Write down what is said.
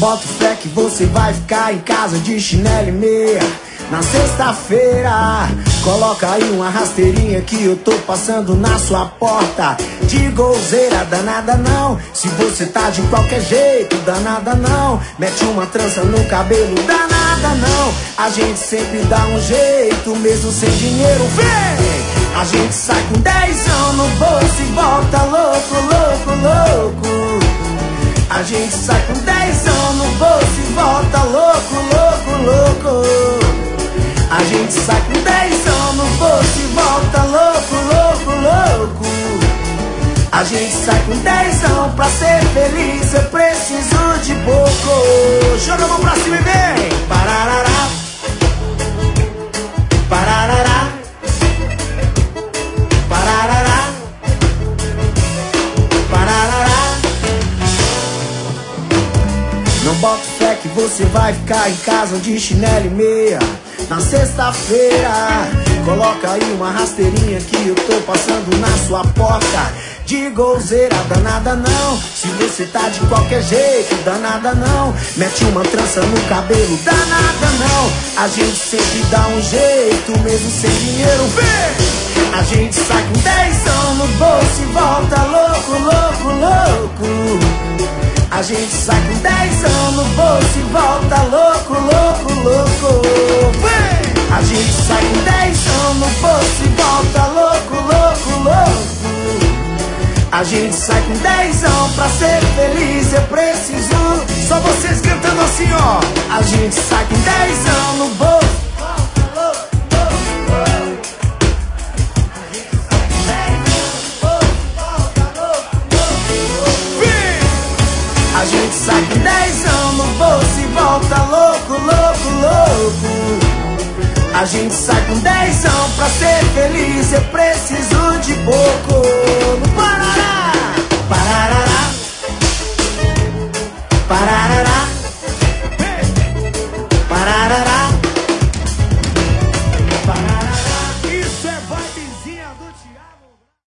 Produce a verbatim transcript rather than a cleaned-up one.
boto fé que você vai ficar em casa de chinelo e meia na sexta-feira. Coloca aí uma rasteirinha que eu tô passando na sua porta. De golzeira danada não, se você tá de qualquer jeito danada não. Mete uma trança no cabelo danada não. A gente sempre dá um jeito mesmo sem dinheiro, vem! A gente sai com dezão no bolso e volta louco, louco, louco. A gente sai com dezão no bolso e volta louco, louco, louco. A gente sai com dezão no bolso e volta louco, louco, louco. A gente sai com dezão pra ser feliz, eu preciso de pouco. Joga a mão pra cima e vem! Pararará, pararará, pararará, pararará. Não boto fé que você vai ficar em casa de chinelo e meia na sexta-feira. Coloca aí uma rasteirinha que eu tô passando na sua porta. De golzeira danada não, se você tá de qualquer jeito danada não. Mete uma trança no cabelo danada não. A gente sempre dá um jeito mesmo sem dinheiro, vem! A gente sai com dezão no bolso e volta louco, louco, louco. A gente sai com dezão no bolso e volta louco, louco, louco, vem! A gente sai com dezão no bolso e volta louco, louco, louco. A gente sai com dezão pra ser feliz, eu preciso. Só vocês cantando assim, ó. A gente sai com dezão no bolso. A gente sai com dezão no bolso e volta louco, louco, louco. A gente sai com dezão pra ser feliz, eu preciso de pouco. No Parará, pararará, pararará.